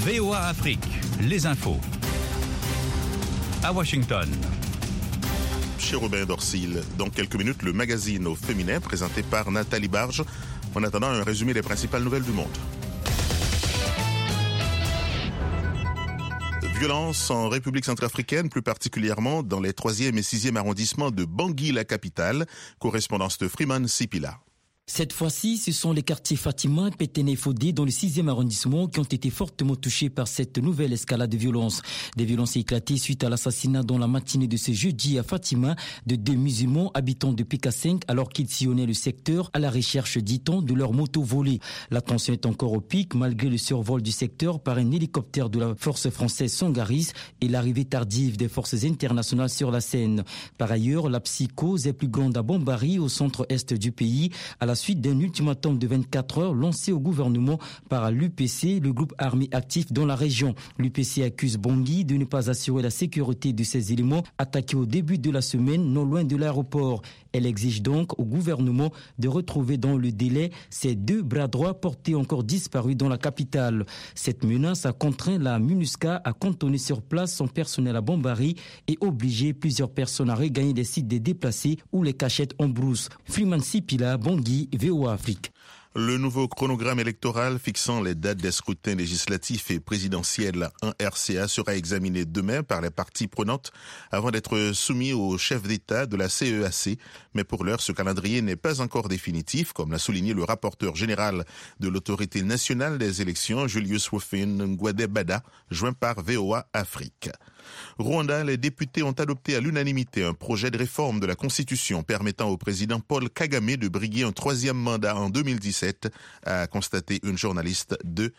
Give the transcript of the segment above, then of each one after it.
VOA Afrique, les infos. À Washington. Chez Robin Dorsil, dans quelques minutes, le magazine au féminin présenté par Nathalie Barge. En attendant, un résumé des principales nouvelles du monde. Violence en République centrafricaine, plus particulièrement dans les 3e et 6e arrondissements de Bangui, la capitale. Correspondance de Freeman Sipila. Cette fois-ci, ce sont les quartiers Fatima, Pétene et Fodé dans le 6e arrondissement qui ont été fortement touchés par cette nouvelle escalade de violence. Des violences éclatées suite à l'assassinat dans la matinée de ce jeudi à Fatima de 2 musulmans habitants de PK5 alors qu'ils sillonnaient le secteur à la recherche, dit-on, de leur moto volée. La tension est encore au pic malgré le survol du secteur par un hélicoptère de la force française Sangaris et l'arrivée tardive des forces internationales sur la scène. Par ailleurs, la psychose est plus grande à Bambari, au centre-est du pays, à la suite d'un ultimatum de 24 heures lancé au gouvernement par l'UPC, le groupe armé actif dans la région. L'UPC accuse Bangui de ne pas assurer la sécurité de ces éléments attaqués au début de la semaine non loin de l'aéroport. Elle exige donc au gouvernement de retrouver dans le délai ces 2 bras droits portés encore disparus dans la capitale. Cette menace a contraint la MINUSCA à cantonner sur place son personnel à Bambari et obligé plusieurs personnes à regagner des sites des déplacés ou les cachettes en brousse. Freeman Sipila, Bangui, VOA Afrique. Le nouveau chronogramme électoral fixant les dates des scrutins législatifs et présidentiels en RCA sera examiné demain par les parties prenantes avant d'être soumis au chef d'État de la CEAC. Mais pour l'heure, ce calendrier n'est pas encore définitif, comme l'a souligné le rapporteur général de l'Autorité nationale des élections, Julius Wofin Ngwadebada, joint par VOA Afrique. Rwanda, les députés ont adopté à l'unanimité un projet de réforme de la Constitution permettant au président Paul Kagame de briguer un 3e mandat en 2017, a constaté une journaliste de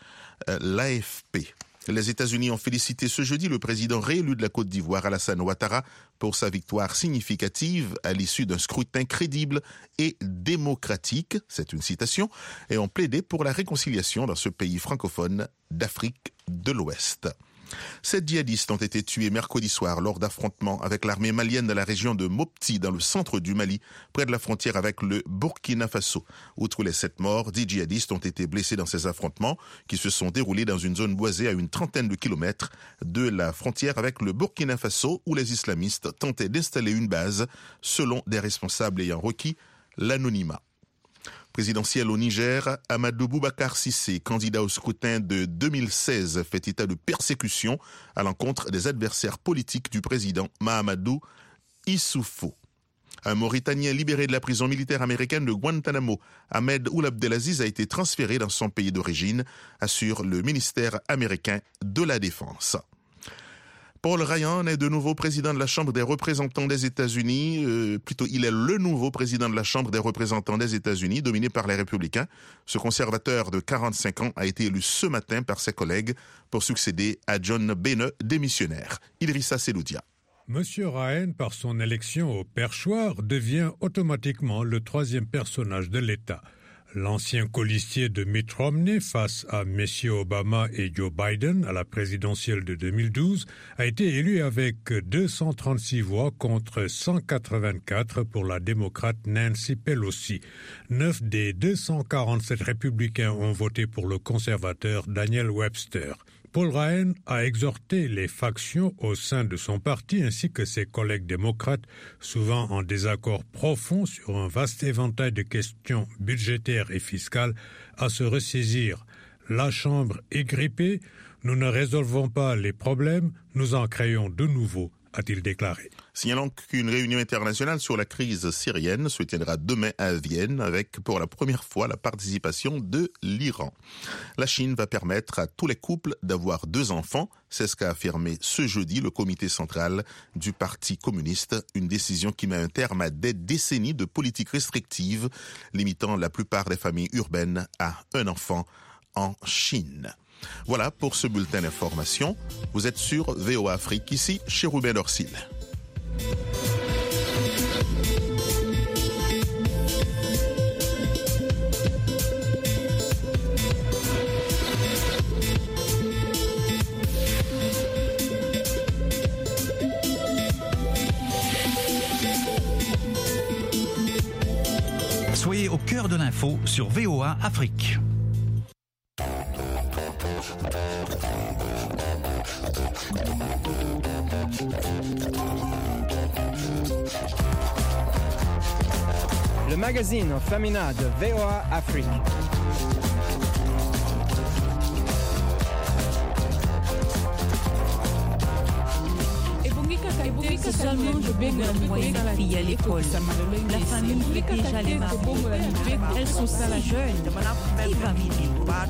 l'AFP. Les États-Unis ont félicité ce jeudi le président réélu de la Côte d'Ivoire, Alassane Ouattara, pour sa victoire significative à l'issue d'un scrutin crédible et démocratique, c'est une citation, et ont plaidé pour la réconciliation dans ce pays francophone d'Afrique de l'Ouest. 7 djihadistes ont été tués mercredi soir lors d'affrontements avec l'armée malienne dans la région de Mopti, dans le centre du Mali, près de la frontière avec le Burkina Faso. Outre les 7 morts, 10 djihadistes ont été blessés dans ces affrontements qui se sont déroulés dans une zone boisée à une trentaine de kilomètres de la frontière avec le Burkina Faso, où les islamistes tentaient d'installer une base, selon des responsables ayant requis l'anonymat. Présidentiel au Niger, Amadou Boubacar Cissé, candidat au scrutin de 2016, fait état de persécution à l'encontre des adversaires politiques du président Mahamadou Issoufou. Un Mauritanien libéré de la prison militaire américaine de Guantanamo, Ahmed Ould Abdelaziz, a été transféré dans son pays d'origine, assure le ministère américain de la Défense. Paul Ryan est de nouveau président de la Chambre des représentants des États-Unis. Il est le nouveau président de la Chambre des représentants des États-Unis, dominé par les Républicains. Ce conservateur de 45 ans a été élu ce matin par ses collègues pour succéder à John Boehner, démissionnaire. Idrissa Seloudia. Monsieur Ryan, par son élection au perchoir, devient automatiquement le 3e personnage de l'État. L'ancien colistier de Mitt Romney face à messieurs Obama et Joe Biden à la présidentielle de 2012 a été élu avec 236 voix contre 184 pour la démocrate Nancy Pelosi. 9 des 247 républicains ont voté pour le conservateur Daniel Webster. Paul Ryan a exhorté les factions au sein de son parti ainsi que ses collègues démocrates, souvent en désaccord profond sur un vaste éventail de questions budgétaires et fiscales, à se ressaisir. La Chambre est grippée, nous ne résolvons pas les problèmes, nous en créons de nouveaux, a-t-il déclaré. Signalant qu'une réunion internationale sur la crise syrienne se tiendra demain à Vienne avec pour la première fois la participation de l'Iran. La Chine va permettre à tous les couples d'avoir 2 enfants, c'est ce qu'a affirmé ce jeudi le comité central du Parti communiste, une décision qui met un terme à des décennies de politiques restrictives limitant la plupart des familles urbaines à un enfant en Chine. Voilà pour ce bulletin d'information. Vous êtes sur VOA Afrique, ici chez Robin Dorsil. Soyez au cœur de l'info sur VOA Afrique. Le magazine Femina de VOA Afrique. Seulement je baigne la moyenne fille à l'école. La famille fait déjà les mariés. Elles sont ça la jeune. Qui va m'aider?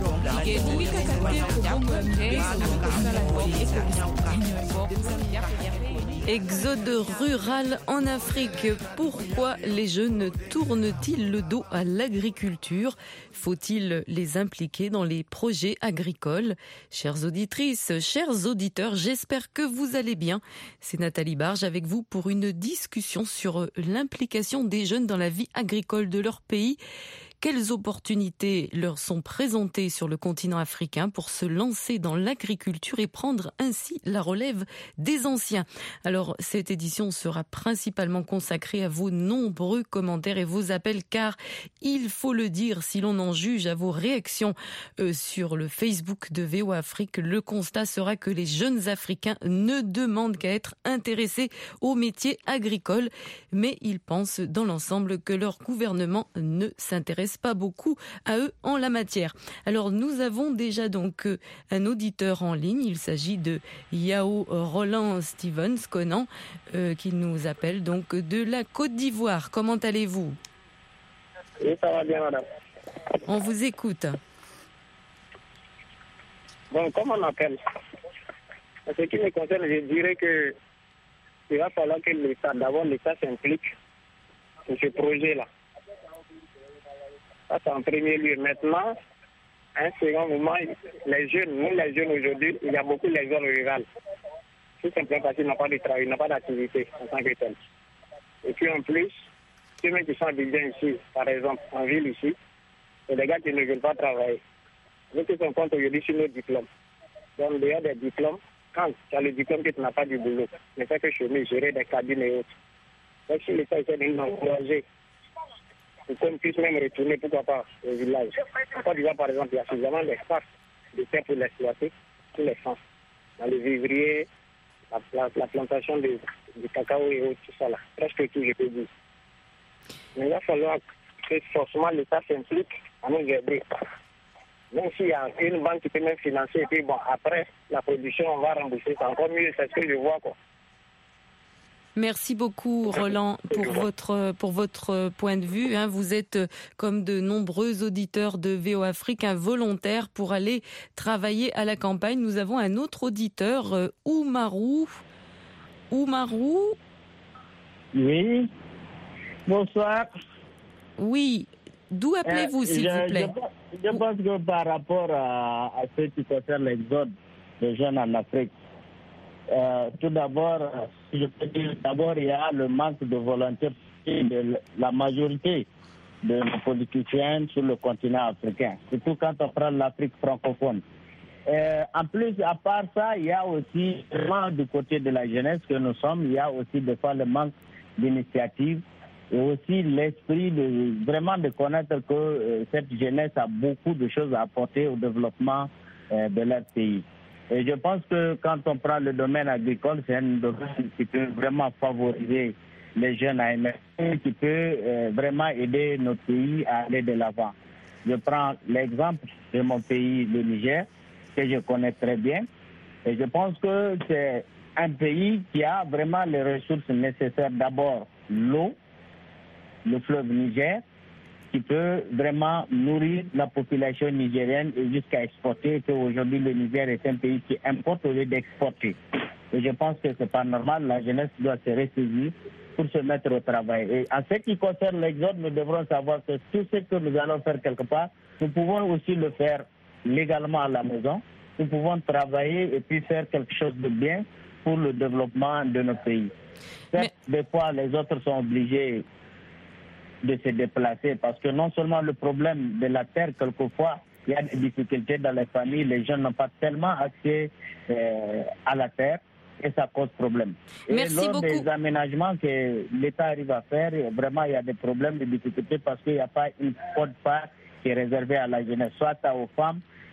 Exode rural en Afrique. Pourquoi les jeunes tournent-ils le dos à l'agriculture? Faut-il les impliquer dans les projets agricoles? Chères auditrices, chers auditeurs, j'espère que vous allez bien. C'est Nathalie Barge avec vous pour une discussion sur l'implication des jeunes dans la vie agricole de leur pays. Quelles opportunités leur sont présentées sur le continent africain pour se lancer dans l'agriculture et prendre ainsi la relève des anciens? Alors, cette édition sera principalement consacrée à vos nombreux commentaires et vos appels, car il faut le dire, si l'on en juge à vos réactions sur le Facebook de VOA Afrique, le constat sera que les jeunes Africains ne demandent qu'à être intéressés aux métiers agricoles, mais ils pensent dans l'ensemble que leur gouvernement ne s'intéresse pas beaucoup à eux en la matière. Alors nous avons déjà donc un auditeur en ligne, il s'agit de Yao Roland Stevens Conan qui nous appelle donc de la Côte d'Ivoire. Comment allez-vous? Oui, ça va bien, madame. On vous écoute. Bon, comment on appelle? En ce qui me concerne, je dirais que il va falloir que l'État s'implique sur ce projet-là. Ça, c'est en premier lieu. Maintenant, un second moment, les jeunes aujourd'hui, il y a beaucoup de zones rurales. Tout simplement parce qu'ils n'ont pas de travail, ils n'ont pas d'activité en tant que tel. Et puis en plus, ceux qui sont habillés ici, par exemple, en ville ici, c'est des gars qui ne veulent pas travailler. Nous qui sommes compte aujourd'hui sur nos diplômes. Donc, il y a des diplômes. Quand tu as le diplôme que tu n'as pas du boulot, ne fait que chemin, gérer des cabines et autres. Donc, si l'État essaie de nous encourager, pour qu'on puisse même retourner, pourquoi pas, au village. En Côte d'Ivoire, par exemple, il y a suffisamment d'espace de terre pour l'exploiter, tous les sens. Dans les vivriers, la plantation du cacao et autres, tout ça là. Presque tout, je peux dire. Mais il va falloir que forcément l'État s'implique à nous aider. Même s'il y a une banque qui peut même financer, et puis bon, après la production, on va rembourser. C'est encore mieux, c'est ce que je vois, quoi. Merci beaucoup Roland pour votre point de vue. Vous êtes, comme de nombreux auditeurs de VOA Afrique, un volontaire pour aller travailler à la campagne. Nous avons un autre auditeur, Oumarou. Oui, bonsoir. Oui, d'où appelez-vous s'il vous plaît? Je pense que par rapport à ce qui concerne l'exode des jeunes en Afrique, tout d'abord, je peux dire, il y a le manque de volonté de la majorité de nos politiciens sur le continent africain, surtout quand on prend l'Afrique francophone. En plus, à part ça, il y a aussi, du côté de la jeunesse que nous sommes, il y a aussi des fois le manque d'initiative et aussi l'esprit de connaître que cette jeunesse a beaucoup de choses à apporter au développement de leur pays. Et je pense que quand on prend le domaine agricole, c'est un domaine qui peut vraiment favoriser les jeunes à émerger, qui peut vraiment aider notre pays à aller de l'avant. Je prends l'exemple de mon pays, le Niger, que je connais très bien. Et je pense que c'est un pays qui a vraiment les ressources nécessaires. D'abord, l'eau, le fleuve Niger, qui peut vraiment nourrir la population nigérienne et jusqu'à exporter, qu'aujourd'hui le Niger est un pays qui importe au lieu d'exporter. Et je pense que ce n'est pas normal, la jeunesse doit se ressaisir pour se mettre au travail. Et en ce qui concerne l'exode, nous devrons savoir que tout ce que nous allons faire quelque part, nous pouvons aussi le faire légalement à la maison. Nous pouvons travailler et puis faire quelque chose de bien pour le développement de nos pays. Certes, des fois, les autres sont obligés de se déplacer parce que non seulement le problème de la terre, quelquefois, il y a des difficultés dans les familles, les jeunes n'ont pas tellement accès à la terre et ça cause problème. Et lors des aménagements que l'État arrive à faire, vraiment il y a des problèmes, des difficultés parce qu'il n'y a pas une quote-part qui est réservée à la jeunesse, soit aux femmes,